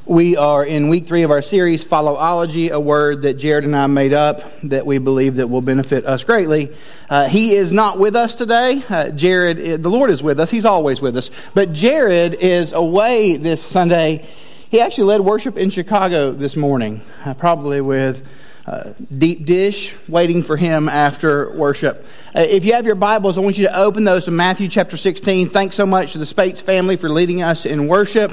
We are in week 3 of our series, Followology, a word that Jared and I made up that we believe that will benefit us greatly. He is not with us today. Jared, the Lord is with us. He's always with us. But Jared is away this Sunday. He actually led worship in Chicago this morning, probably with deep dish waiting for him after worship. If you have your Bibles, I want you to open those to Matthew chapter 16. Thanks so much to the Spates family for leading us in worship.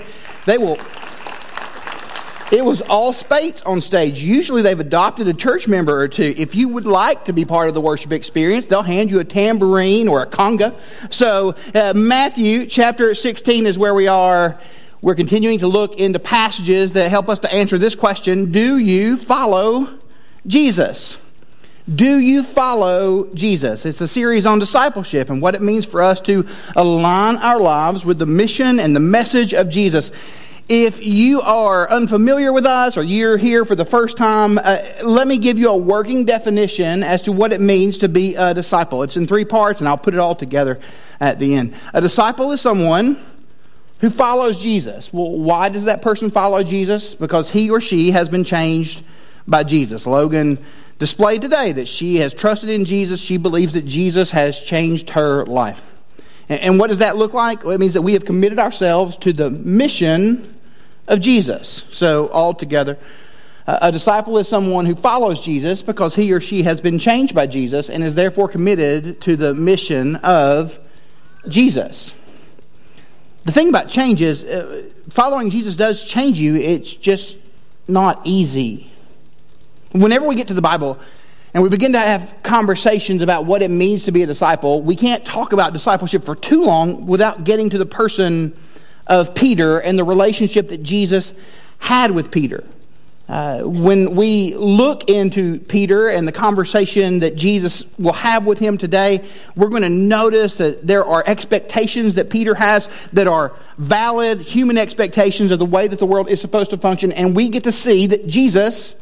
It was all Spates on stage. Usually they've adopted a church member or two. If you would like to be part of the worship experience, they'll hand you a tambourine or a conga. So Matthew chapter 16 is where we are. We're continuing to look into passages that help us to answer this question: do you follow Jesus? Do you follow Jesus? It's a series on discipleship and what it means for us to align our lives with the mission and the message of Jesus. If you are unfamiliar with us or you're here for the first time, let me give you a working definition as to what it means to be a disciple. It's in 3 parts, and I'll put it all together at the end. A disciple is someone who follows Jesus. Well, why does that person follow Jesus? Because he or she has been changed by Jesus. Logan displayed today that she has trusted in Jesus. She believes that Jesus has changed her life. And what does that look like? Well, it means that we have committed ourselves to the mission of Jesus. So altogether, a disciple is someone who follows Jesus because he or she has been changed by Jesus and is therefore committed to the mission of Jesus. The thing about change is, following Jesus does change you. It's just not easy. Whenever we get to the Bible and we begin to have conversations about what it means to be a disciple, we can't talk about discipleship for too long without getting to the person of Peter and the relationship that Jesus had with Peter. When we look into Peter and the conversation that Jesus will have with him today, we're going to notice that there are expectations that Peter has that are valid human expectations of the way that the world is supposed to function, and we get to see that Jesus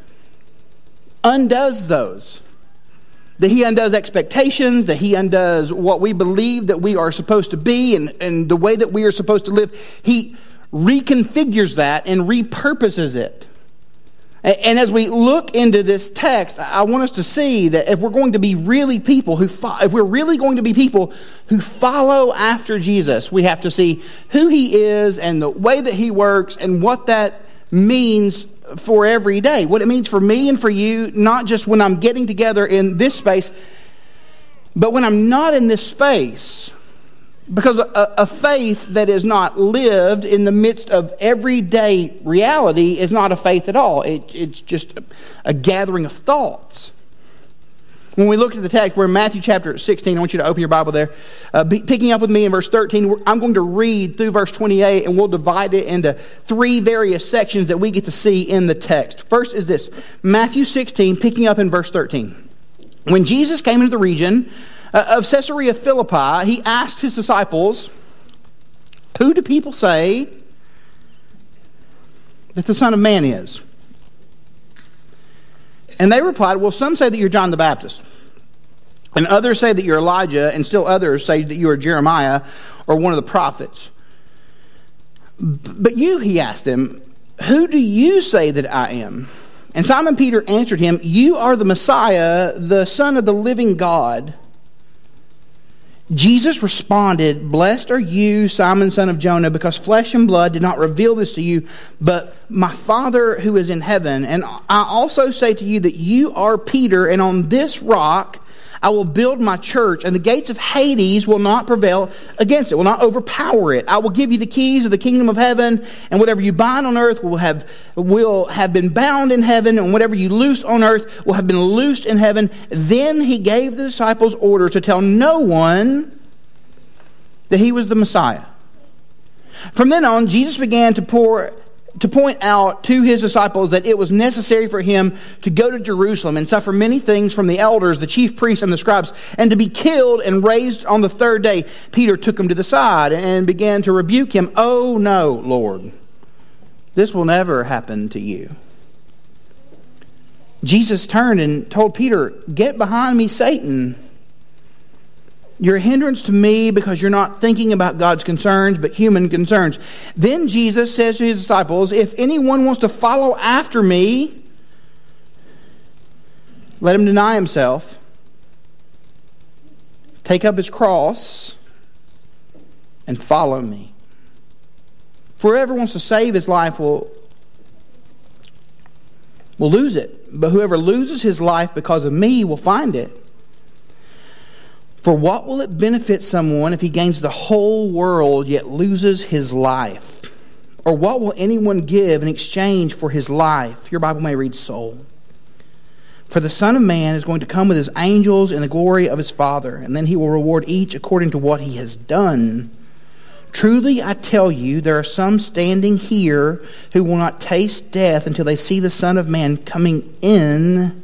undoes those. That he undoes expectations, that he undoes what we believe that we are supposed to be and the way that we are supposed to live. He reconfigures that and repurposes it. And as we look into this text, I want us to see that if we're going to be really people if we're really going to be people who follow after Jesus, we have to see who he is and the way that he works and what that means for every day. What it means for me and for you, not just when I'm getting together in this space, but when I'm not in this space. Because a faith that is not lived in the midst of everyday reality is not a faith at all. It's just a gathering of thoughts. When we look at the text, we're in Matthew chapter 16. I want you to open your Bible there. Picking up with me in verse 13, I'm going to read through verse 28, and we'll divide it into 3 various sections that we get to see in the text. First is this, Matthew 16, picking up in verse 13. When Jesus came into the region of Caesarea Philippi, he asked his disciples, "Who do people say that the Son of Man is?" And they replied, "Well, some say that you're John the Baptist, and others say that you're Elijah, and still others say that you are Jeremiah or one of the prophets. But you," he asked them, "who do you say that I am?" And Simon Peter answered him, "You are the Messiah, the Son of the living God." Jesus responded, "Blessed are you, Simon, son of Jonah, because flesh and blood did not reveal this to you, but my Father who is in heaven. And I also say to you that you are Peter, and on this rock I will build my church, and the gates of Hades will not prevail against it," will not overpower it. "I will give you the keys of the kingdom of heaven, and whatever you bind on earth will have been bound in heaven, and whatever you loose on earth will have been loosed in heaven." Then he gave the disciples orders to tell no one that he was the Messiah. From then on, Jesus began to point out to his disciples that it was necessary for him to go to Jerusalem and suffer many things from the elders, the chief priests, and the scribes, and to be killed and raised on the 3rd day. Peter took him to the side and began to rebuke him. "Oh no, Lord, this will never happen to you." Jesus turned and told Peter, "Get behind me, Satan. You're a hindrance to me because you're not thinking about God's concerns, but human concerns. Then Jesus says to his disciples, if anyone wants to follow after me, let him deny himself, take up his cross, and follow me. For whoever wants to save his life will lose it. But whoever loses his life because of me will find it. For what will it benefit someone if he gains the whole world yet loses his life? Or what will anyone give in exchange for his life? Your Bible may read soul. For the Son of Man is going to come with his angels in the glory of his Father, and then he will reward each according to what he has done. Truly I tell you, there are some standing here who will not taste death until they see the Son of Man coming in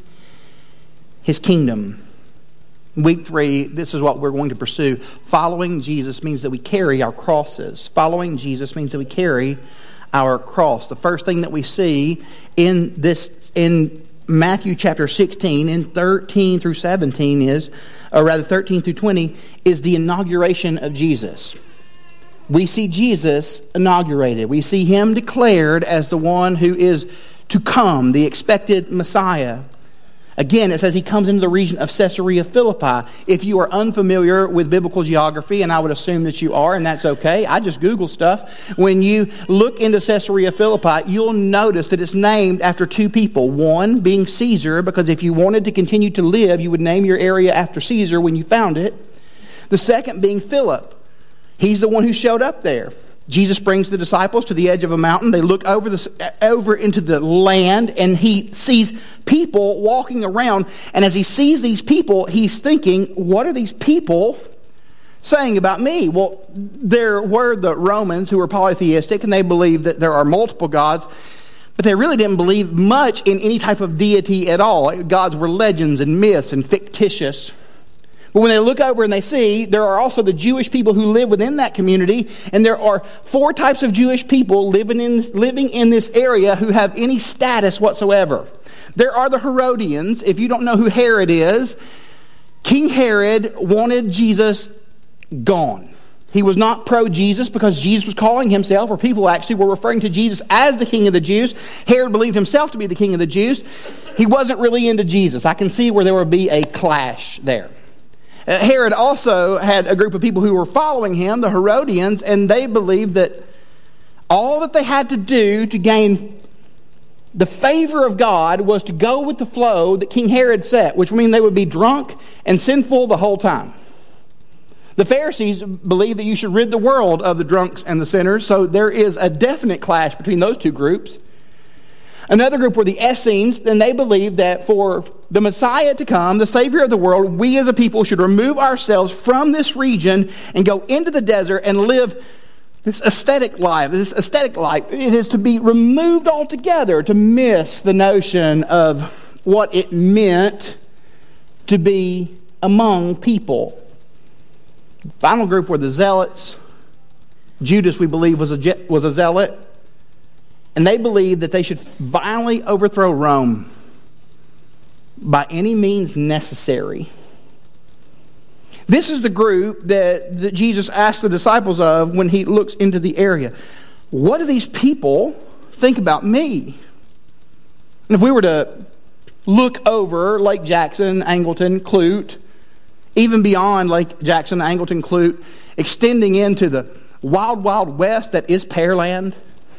his kingdom. Week 3, this is what we're going to pursue. Following Jesus means that we carry our crosses. Following Jesus means that we carry our cross. The first thing that we see in Matthew chapter 16, in 13 through 17 is, or rather 13 through 20, is the inauguration of Jesus. We see Jesus inaugurated. We see him declared as the one who is to come, the expected Messiah. Again, it says he comes into the region of Caesarea Philippi. If you are unfamiliar with biblical geography, and I would assume that you are, and that's okay, I just Google stuff. When you look into Caesarea Philippi, you'll notice that it's named after two people. One being Caesar, because if you wanted to continue to live, you would name your area after Caesar when you found it. The second being Philip. He's the one who showed up there. Jesus brings the disciples to the edge of a mountain. They look over into the land, and he sees people walking around. And as he sees these people, he's thinking, what are these people saying about me? Well, there were the Romans who were polytheistic, and they believed that there are multiple gods. But they really didn't believe much in any type of deity at all. Gods were legends and myths and fictitious. But when they look over and they see, there are also the Jewish people who live within that community, and there are 4 types of Jewish people living in this area who have any status whatsoever. There are the Herodians. If you don't know who Herod is, King Herod wanted Jesus gone. He was not pro-Jesus because Jesus was calling himself, or people actually were referring to Jesus as the King of the Jews. Herod believed himself to be the King of the Jews. He wasn't really into Jesus. I can see where there would be a clash there. Herod also had a group of people who were following him, the Herodians, and they believed that all that they had to do to gain the favor of God was to go with the flow that King Herod set, which would mean they would be drunk and sinful the whole time. The Pharisees believed that you should rid the world of the drunks and the sinners, so there is a definite clash between those two groups. Another group were the Essenes, and they believed that for the Messiah to come, the Savior of the world, we as a people should remove ourselves from this region and go into the desert and live this aesthetic life. It is to be removed altogether, to miss the notion of what it meant to be among people. The final group were the Zealots. Judas, we believe, was a zealot. And they believed that they should violently overthrow Rome by any means necessary. This is the group that Jesus asked the disciples of when he looks into the area. What do these people think about me? And if we were to look over Lake Jackson, Angleton, Clute, even beyond Lake Jackson, Angleton, Clute, extending into the wild, wild west that is Pearland,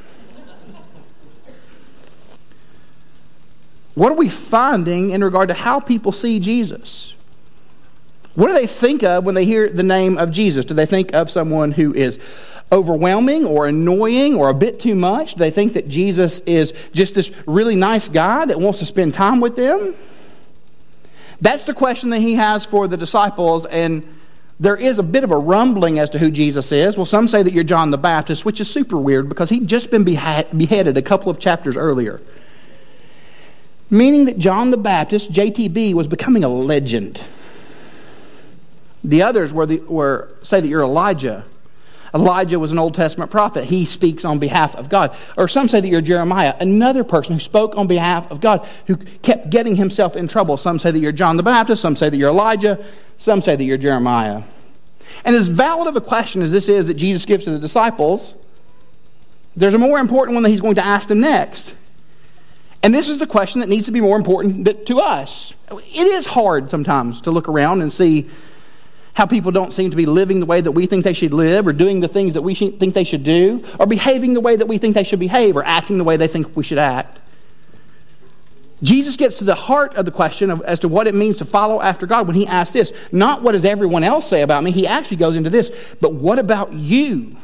what are we finding in regard to how people see Jesus? What do they think of when they hear the name of Jesus? Do they think of someone who is overwhelming or annoying or a bit too much? Do they think that Jesus is just this really nice guy that wants to spend time with them? That's the question that he has for the disciples, and there is a bit of a rumbling as to who Jesus is. Well, some say that you're John the Baptist, which is super weird because he'd just been beheaded a couple of chapters earlier. Meaning that John the Baptist, JTB, was becoming a legend. The others say that you're Elijah. Elijah was an Old Testament prophet. He speaks on behalf of God. Or some say that you're Jeremiah, another person who spoke on behalf of God, who kept getting himself in trouble. Some say that you're John the Baptist. Some say that you're Elijah. Some say that you're Jeremiah. And as valid of a question as this is that Jesus gives to the disciples, there's a more important one that he's going to ask them next. And this is the question that needs to be more important to us. It is hard sometimes to look around and see how people don't seem to be living the way that we think they should live, or doing the things that we think they should do, or behaving the way that we think they should behave, or acting the way they think we should act. Jesus gets to the heart of the question as to what it means to follow after God when he asks this. Not what does everyone else say about me? He actually goes into this. But what about you?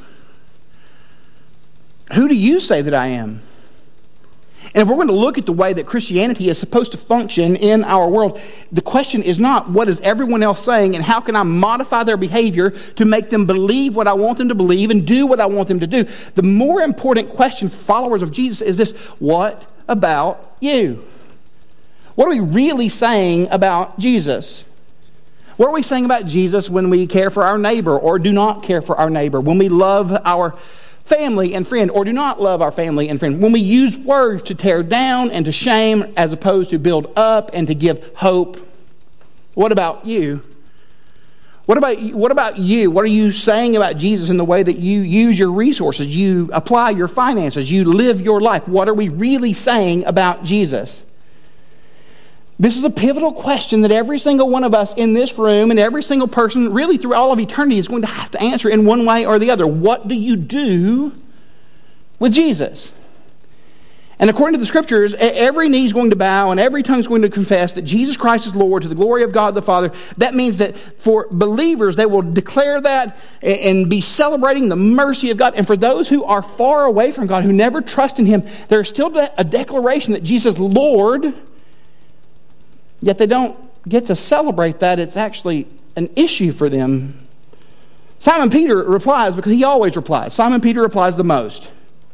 Who do you say that I am? And if we're going to look at the way that Christianity is supposed to function in our world, the question is not what is everyone else saying and how can I modify their behavior to make them believe what I want them to believe and do what I want them to do. The more important question for followers of Jesus is this: what about you? What are we really saying about Jesus? What are we saying about Jesus when we care for our neighbor or do not care for our neighbor? When we love our family and friend or do not love our family and friend? When we use words to tear down and to shame as opposed to build up and to give hope? What about you? What about you? What are you saying about Jesus in the way that you use your resources, you apply your finances, you live your life? What are we really saying about Jesus? This is a pivotal question that every single one of us in this room and every single person really through all of eternity is going to have to answer in one way or the other. What do you do with Jesus? And according to the Scriptures, every knee is going to bow and every tongue is going to confess that Jesus Christ is Lord to the glory of God the Father. That means that for believers, they will declare that and be celebrating the mercy of God. And for those who are far away from God, who never trust in Him, there is still a declaration that Jesus is Lord. Yet they don't get to celebrate that. It's actually an issue for them. Simon Peter replies, because he always replies. Simon Peter replies the most.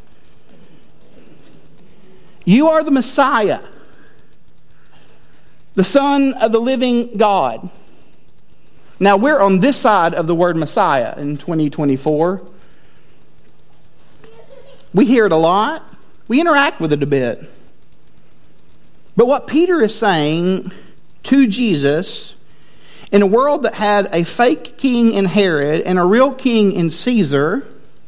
You are the Messiah, the Son of the living God. Now we're on this side of the word Messiah in 2024. We hear it a lot. We interact with it a bit. But what Peter is saying to Jesus, in a world that had a fake king in Herod and a real king in Caesar,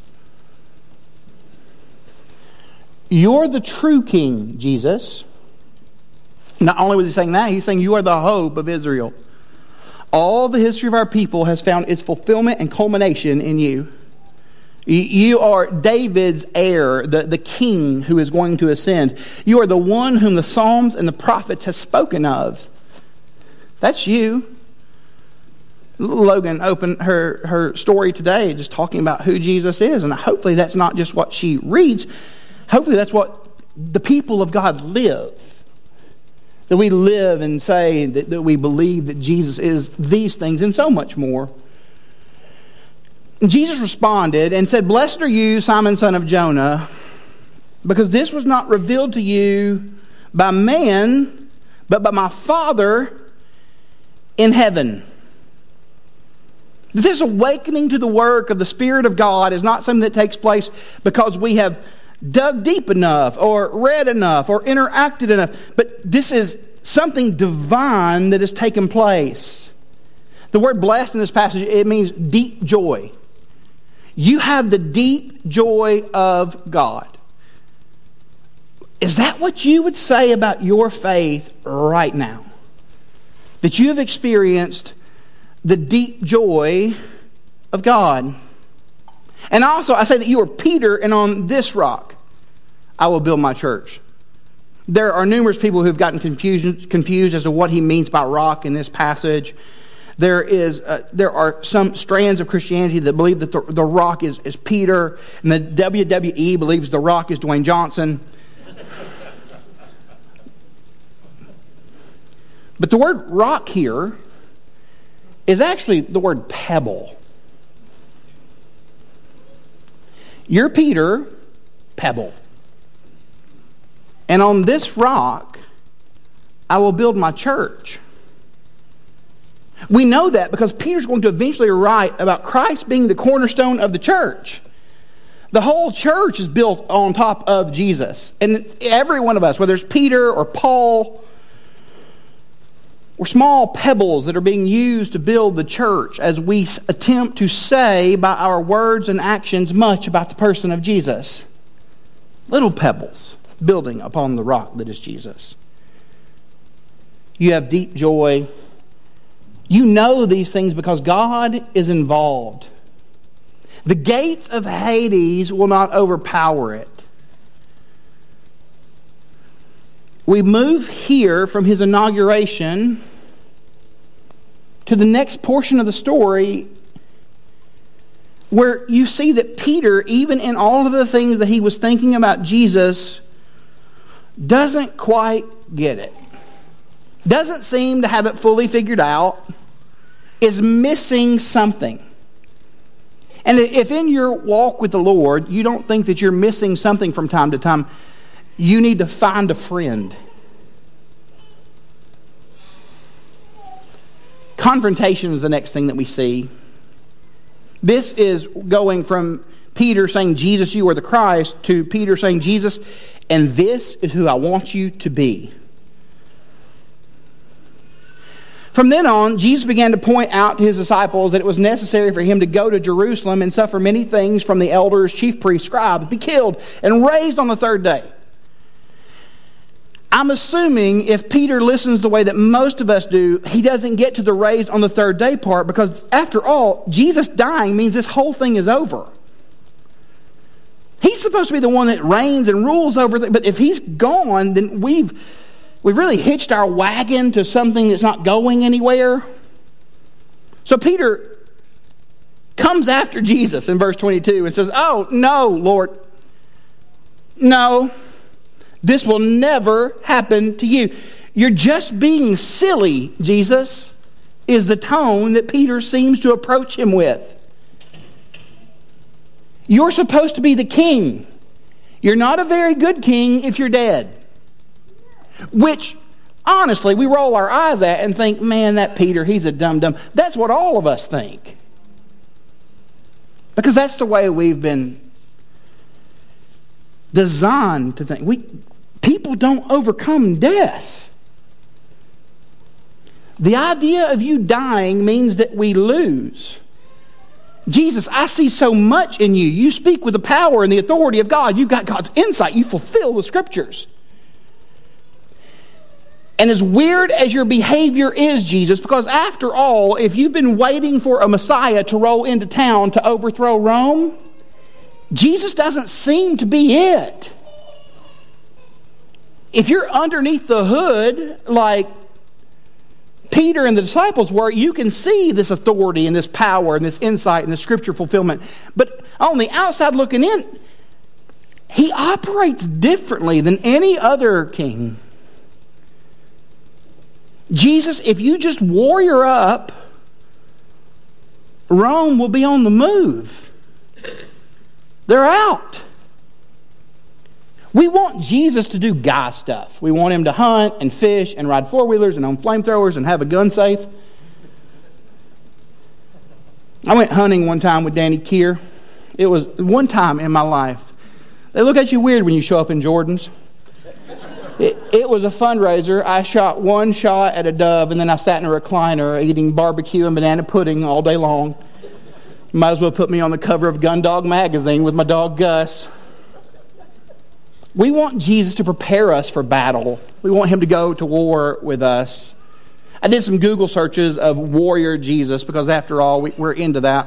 you're the true king, Jesus. Not only was he saying that, he's saying you are the hope of Israel. All the history of our people has found its fulfillment and culmination in you. You are David's heir, the king who is going to ascend. You are the one whom the Psalms and the prophets have spoken of. That's you. Logan opened her story today just talking about who Jesus is. And hopefully that's not just what she reads. Hopefully that's what the people of God live. That we live and say that we believe that Jesus is these things and so much more. Jesus responded and said, "Blessed are you, Simon, son of Jonah, because this was not revealed to you by man, but by my Father in heaven." This awakening to the work of the Spirit of God is not something that takes place because we have dug deep enough or read enough or interacted enough, but this is something divine that has taken place. The word blessed in this passage, it means deep joy. You have the deep joy of God. Is that what you would say about your faith right now? That you have experienced the deep joy of God. And also, I say that you are Peter, and on this rock I will build my church. There are numerous people who have gotten confused as to what he means by rock in this passage. There are some strands of Christianity that believe that the rock is Peter, and the WWE believes the rock is Dwayne Johnson. But the word rock here is actually the word pebble. You're Peter, pebble. And on this rock, I will build my church. We know that because Peter's going to eventually write about Christ being the cornerstone of the church. The whole church is built on top of Jesus. And every one of us, whether it's Peter or Paul, We're small pebbles that are being used to build the church as we attempt to say by our words and actions much about the person of Jesus. Little pebbles building upon the rock that is Jesus. You have deep joy. You know these things because God is involved. The gates of Hades will not overpower it. We move here from his inauguration to the next portion of the story where you see that Peter, even in all of the things that he was thinking about Jesus, doesn't quite get it. Doesn't seem to have it fully figured out. Is missing something. And if in your walk with the Lord, you don't think that you're missing something from time to time, you need to find a friend. Confrontation is the next thing that we see. This is going from Peter saying, Jesus, you are the Christ, to Peter saying, Jesus, and this is who I want you to be. From then on, Jesus began to point out to his disciples that it was necessary for him to go to Jerusalem and suffer many things from the elders, chief priests, scribes, be killed, and raised on the third day. I'm assuming if Peter listens the way that most of us do, he doesn't get to the raised on the third day part, because after all, Jesus dying means this whole thing is over. He's supposed to be the one that reigns and rules over things, but if he's gone, then we've really hitched our wagon to something that's not going anywhere. So Peter comes after Jesus in verse 22 and says, oh, no, Lord. No, this will never happen to you. You're just being silly, Jesus, is the tone that Peter seems to approach him with. You're supposed to be the king. You're not a very good king if you're dead. Which, honestly, we roll our eyes at and think, man, that Peter, he's a dum-dum. That's what all of us think. Because that's the way we've been designed to think. People don't overcome death. The idea of you dying means that we lose. Jesus, I see so much in you. You speak with the power and the authority of God. You've got God's insight. You fulfill the scriptures. And as weird as your behavior is, Jesus, because after all, if you've been waiting for a Messiah to roll into town to overthrow Rome, Jesus doesn't seem to be it. If you're underneath the hood, like Peter and the disciples were, you can see this authority and this power and this insight and this scripture fulfillment. But on the outside looking in, he operates differently than any other king. Jesus, if you just warrior up, Rome will be on the move. They're out. We want Jesus to do guy stuff. We want him to hunt and fish and ride four-wheelers and own flamethrowers and have a gun safe. I went hunting one time with Danny Keir. It was one time in my life. They look at you weird when you show up in Jordans. It was a fundraiser. I shot one shot at a dove, and then I sat in a recliner eating barbecue and banana pudding all day long. Might as well put me on the cover of Gundog magazine with my dog Gus. We want Jesus to prepare us for battle. We want him to go to war with us. I did some Google searches of warrior Jesus because after all, we're into that.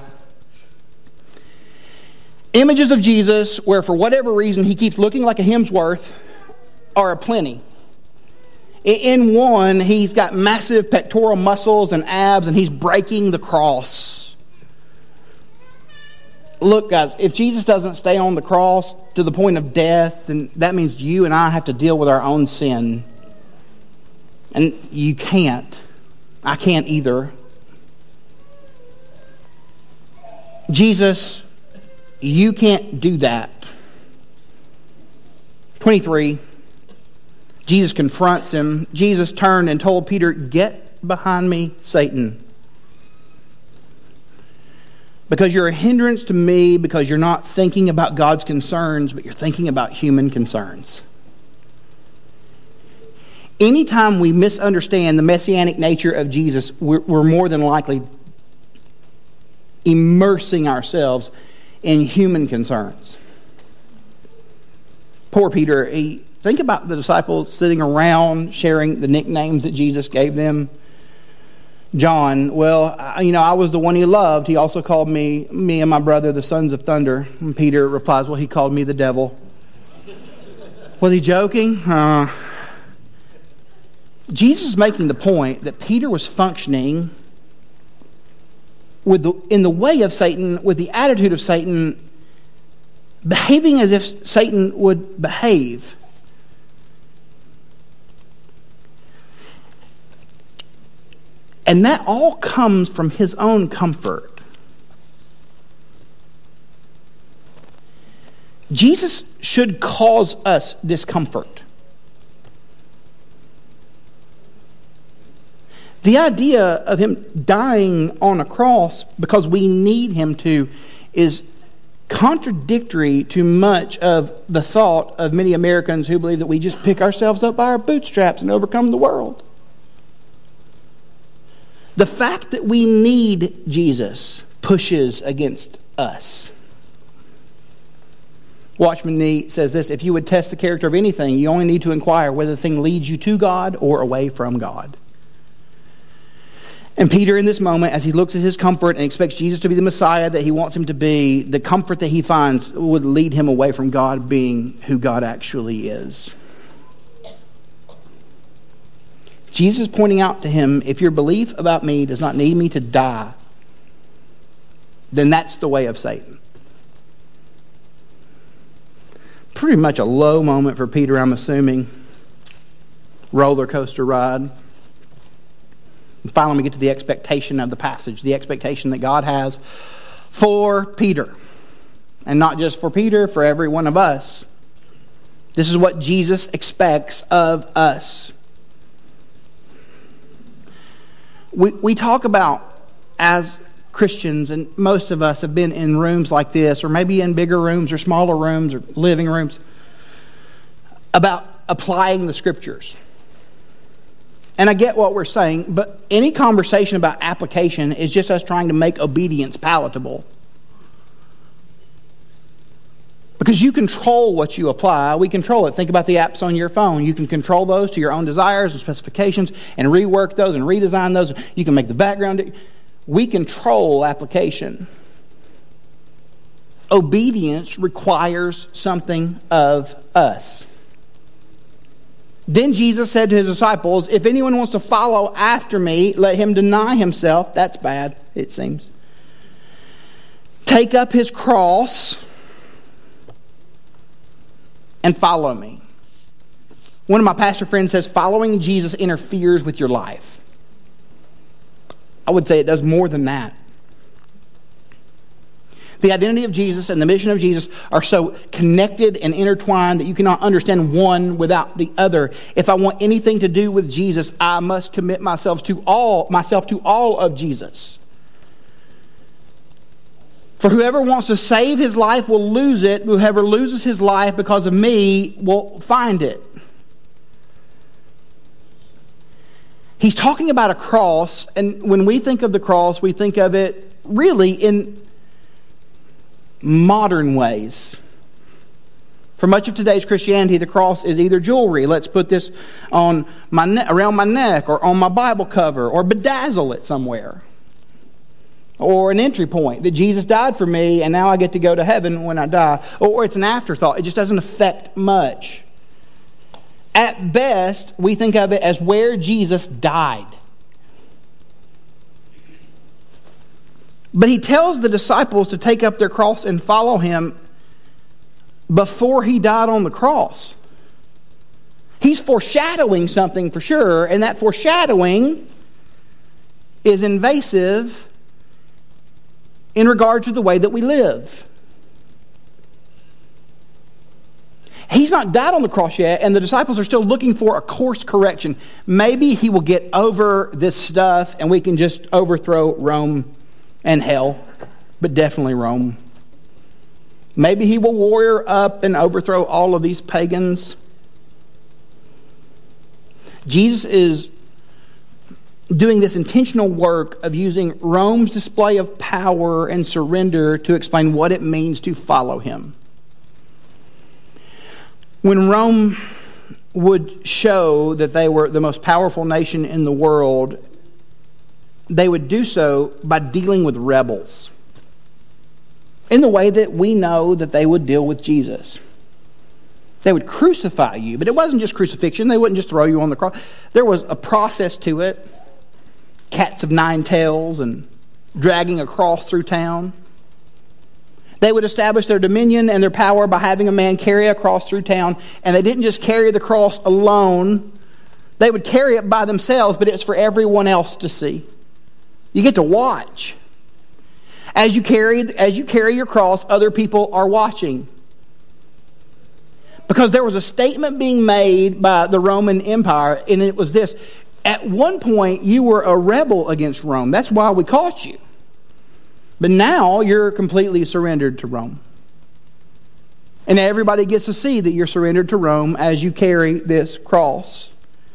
Images of Jesus where for whatever reason he keeps looking like a Hemsworth are aplenty. In one, he's got massive pectoral muscles and abs, and he's breaking the cross. Look, guys, if Jesus doesn't stay on the cross to the point of death, then that means you and I have to deal with our own sin. And you can't. I can't either. Jesus, you can't do that. 23. Jesus confronts him. Jesus turned and told Peter, "Get behind me, Satan. Because you're a hindrance to me, because you're not thinking about God's concerns, but you're thinking about human concerns." Anytime we misunderstand the messianic nature of Jesus, we're more than likely immersing ourselves in human concerns. Poor Peter, think about the disciples sitting around sharing the nicknames that Jesus gave them. John, well, I was the one he loved. He also called me and my brother the sons of thunder. And Peter replies, well, he called me the devil. Was he joking? Jesus is making the point that Peter was functioning in the way of Satan, with the attitude of Satan, behaving as if Satan would behave. And that all comes from his own comfort. Jesus should cause us discomfort. The idea of him dying on a cross because we need him to is contradictory to much of the thought of many Americans who believe that we just pick ourselves up by our bootstraps and overcome the world. The fact that we need Jesus pushes against us. Watchman Nee says this: if you would test the character of anything, you only need to inquire whether the thing leads you to God or away from God. And Peter, in this moment, as he looks at his comfort and expects Jesus to be the Messiah that he wants him to be, the comfort that he finds would lead him away from God being who God actually is. Jesus is pointing out to him, if your belief about me does not need me to die, then that's the way of Satan. Pretty much a low moment for Peter, I'm assuming. Roller coaster ride. And finally, we get to the expectation of the passage, the expectation that God has for Peter. And not just for Peter, for every one of us. This is what Jesus expects of us. We talk about, as Christians, and most of us have been in rooms like this, or maybe in bigger rooms or smaller rooms or living rooms, about applying the Scriptures. And I get what we're saying, but any conversation about application is just us trying to make obedience palatable. Because you control what you apply. We control it. Think about the apps on your phone. You can control those to your own desires and specifications and rework those and redesign those. You can make the background. We control application. Obedience requires something of us. Then Jesus said to his disciples, if anyone wants to follow after me, let him deny himself. That's bad, it seems. Take up his cross and follow me. One of my pastor friends says following Jesus interferes with your life. I would say it does more than that. The identity of Jesus and the mission of Jesus are so connected and intertwined that you cannot understand one without the other. If I want anything to do with Jesus, I must commit myself to all of Jesus. For whoever wants to save his life will lose it. Whoever loses his life because of me will find it. He's talking about a cross, and when we think of the cross, we think of it really in modern ways. For much of today's Christianity, the cross is either jewelry. Let's put this on around my neck, or on my Bible cover, or bedazzle it somewhere. Or an entry point that Jesus died for me and now I get to go to heaven when I die. Or it's an afterthought. It just doesn't affect much. At best, we think of it as where Jesus died. But he tells the disciples to take up their cross and follow him before he died on the cross. He's foreshadowing something for sure, and that foreshadowing is invasive in regard to the way that we live. He's not died on the cross yet, and the disciples are still looking for a course correction. Maybe he will get over this stuff and we can just overthrow Rome and hell, but definitely Rome. Maybe he will warrior up and overthrow all of these pagans. Jesus is doing this intentional work of using Rome's display of power and surrender to explain what it means to follow him. When Rome would show that they were the most powerful nation in the world, they would do so by dealing with rebels in the way that we know that they would deal with Jesus. They would crucify you, but it wasn't just crucifixion. They wouldn't just throw you on the cross. There was a process to it. Cats of nine tails and dragging a cross through town. They would establish their dominion and their power by having a man carry a cross through town. And they didn't just carry the cross alone. They would carry it by themselves, but it's for everyone else to see. You get to watch. As you carry your cross, other people are watching. Because there was a statement being made by the Roman Empire, and it was this: at one point you were a rebel against Rome. That's why we caught you. But now you're completely surrendered to Rome. And everybody gets to see that you're surrendered to Rome as you carry this cross.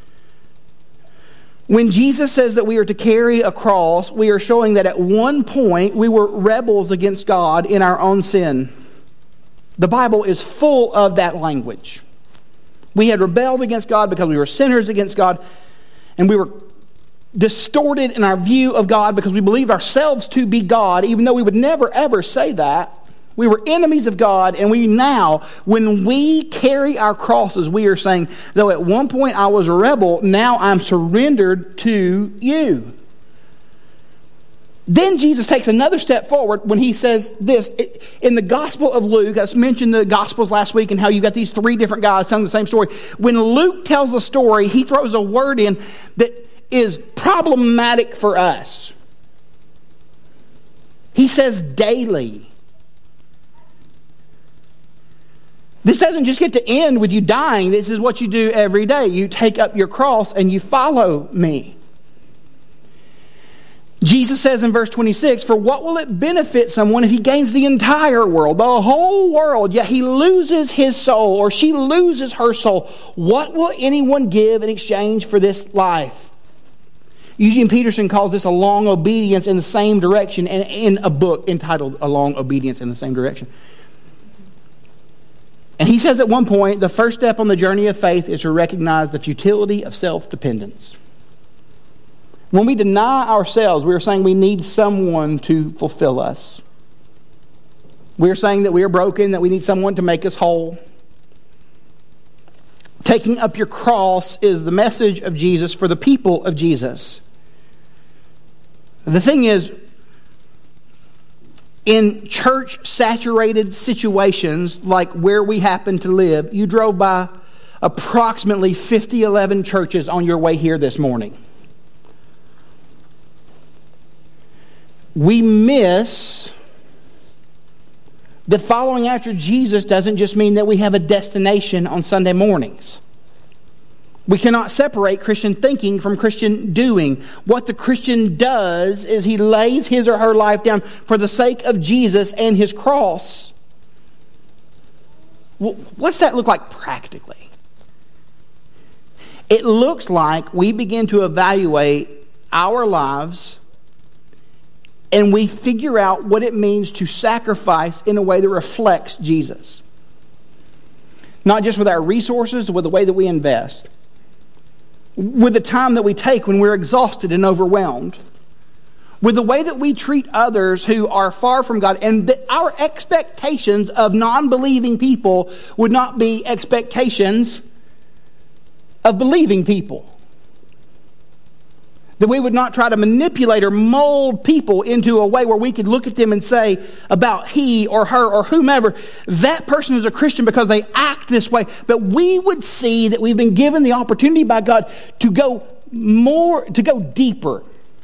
When Jesus says that we are to carry a cross, we are showing that at one point we were rebels against God in our own sin. The Bible is full of that language. We had rebelled against God because we were sinners against God, and we were distorted in our view of God because we believed ourselves to be God, even though we would never ever say that. We were enemies of God, and we now, when we carry our crosses, we are saying, though at one point I was a rebel, now I'm surrendered to you. Then Jesus takes another step forward when he says this. In the Gospel of Luke, I mentioned the Gospels last week and how you got these three different guys telling the same story. When Luke tells the story, he throws a word in that is problematic for us. He says daily. This doesn't just get to end with you dying. This is what you do every day. You take up your cross and you follow me. Jesus says in verse 26, for what will it benefit someone if he gains the entire world, the whole world, yet he loses his soul or she loses her soul? What will anyone give in exchange for this life? Eugene Peterson calls this a long obedience in the same direction, and in a book entitled A Long Obedience in the Same Direction. And he says at one point, the first step on the journey of faith is to recognize the futility of self-dependence. When we deny ourselves, we are saying we need someone to fulfill us. We are saying that we are broken, that we need someone to make us whole. Taking up your cross is the message of Jesus for the people of Jesus. The thing is, in church-saturated situations like where we happen to live, you drove by approximately 11 churches on your way here this morning. We miss that following after Jesus doesn't just mean that we have a destination on Sunday mornings. We cannot separate Christian thinking from Christian doing. What the Christian does is he lays his or her life down for the sake of Jesus and his cross. Well, what's that look like practically? It looks like we begin to evaluate our lives and we figure out what it means to sacrifice in a way that reflects Jesus. Not just with our resources, with the way that we invest. With the time that we take when we're exhausted and overwhelmed. With the way that we treat others who are far from God. And that our expectations of non-believing people would not be expectations of believing people. That we would not try to manipulate or mold people into a way where we could look at them and say about he or her or whomever, that person is a Christian because they act this way. But we would see that we've been given the opportunity by God to go deeper.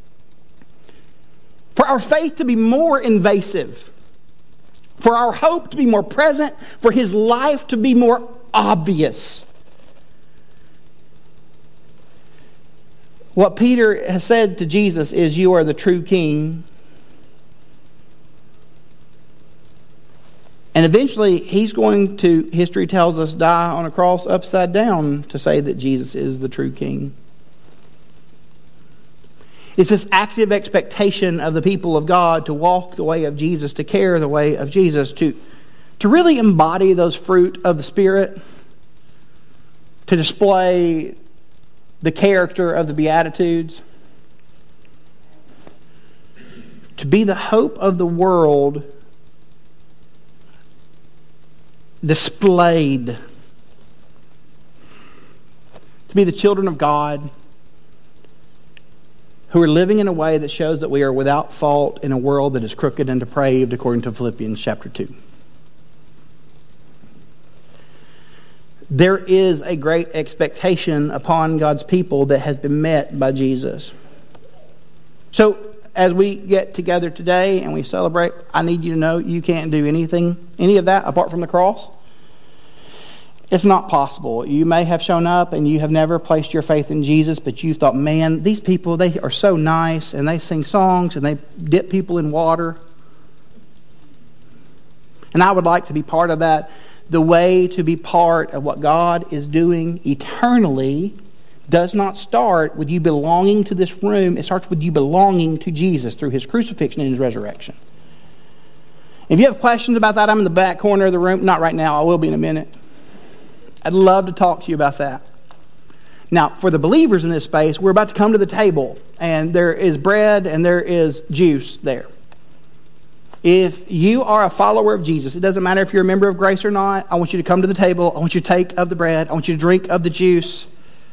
For our faith to be more invasive. For our hope to be more present. For his life to be more obvious. What Peter has said to Jesus is, you are the true king. And And eventually, he's going to, history tells us, die on a cross upside down to say that Jesus is the true king. It's this active expectation of the people of God to walk the way of Jesus, to care the way of Jesus, to really embody those fruit of the Spirit, to display the character of the Beatitudes, to be the hope of the world displayed, to be the children of God who are living in a way that shows that we are without fault in a world that is crooked and depraved, according to Philippians chapter 2. There is a great expectation upon God's people that has been met by Jesus. So, as we get together today and we celebrate, I need you to know you can't do any of that apart from the cross. It's not possible. You may have shown up and you have never placed your faith in Jesus, but you thought, man, these people, they are so nice, and they sing songs and they dip people in water. And I would like to be part of that. The way to be part of what God is doing eternally does not start with you belonging to this room. It starts with you belonging to Jesus through His crucifixion and His resurrection. If you have questions about that, I'm in the back corner of the room. Not right now. I will be in a minute. I'd love to talk to you about that. Now, for the believers in this space, we're about to come to the table, and there is bread and there is juice there. If you are a follower of Jesus, it doesn't matter if you're a member of Grace or not, I want you to come to the table. I want you to take of the bread. I want you to drink of the juice.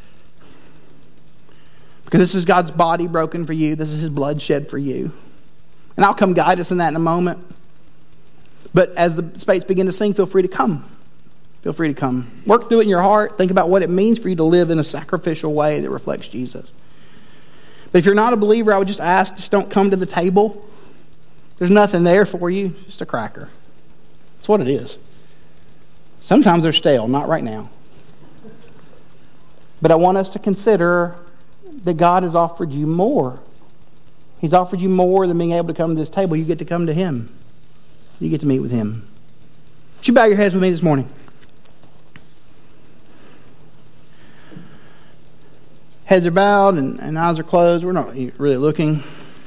Because this is God's body broken for you. This is His blood shed for you. And I'll come guide us in that in a moment. But as the space begin to sing, feel free to come. Feel free to come. Work through it in your heart. Think about what it means for you to live in a sacrificial way that reflects Jesus. But if you're not a believer, I would just ask, just don't come to the table. There's nothing there for you. Just a cracker. That's what it is. Sometimes they're stale. Not right now. But I want us to consider that God has offered you more. He's offered you more than being able to come to this table. You get to come to Him. You get to meet with Him. Would you bow your heads with me this morning? Heads are bowed and eyes are closed. We're not really looking.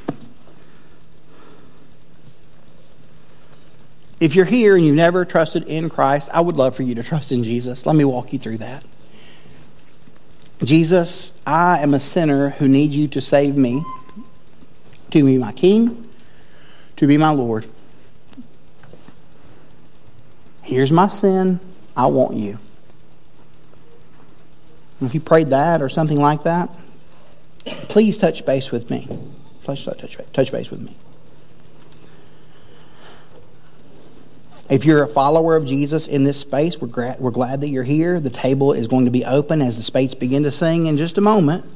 If you're here and you've never trusted in Christ, I would love for you to trust in Jesus. Let me walk you through that. Jesus, I am a sinner who needs you to save me, to be my King, to be my Lord. Here's my sin. I want you. If you prayed that or something like that, please touch base with me. Please touch base with me. If you're a follower of Jesus in this space, we're glad that you're here. The table is going to be open as the space begin to sing in just a moment.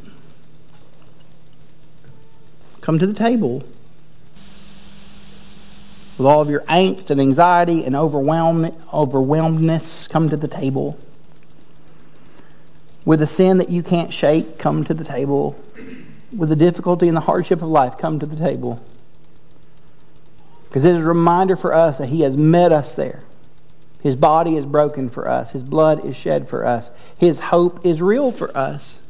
Come to the table. With all of your angst and anxiety and overwhelmedness, come to the table. With the sin that you can't shake, come to the table. With the difficulty and the hardship of life, come to the table. Because it is a reminder for us that He has met us there. His body is broken for us. His blood is shed for us. His hope is real for us.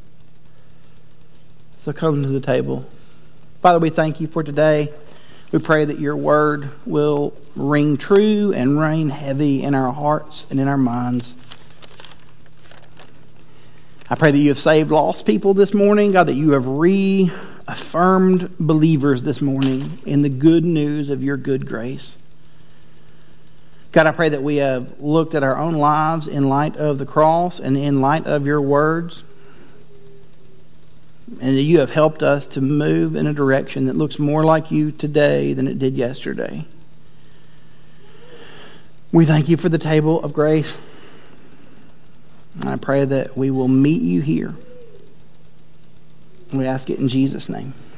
So come to the table. Father, we thank you for today. We pray that your word will ring true and reign heavy in our hearts and in our minds. I pray that you have saved lost people this morning. God, that you have reaffirmed believers this morning in the good news of your good grace. God, I pray that we have looked at our own lives in light of the cross and in light of your words. And that you have helped us to move in a direction that looks more like you today than it did yesterday. We thank you for the table of grace. And I pray that we will meet you here. We ask it in Jesus' name.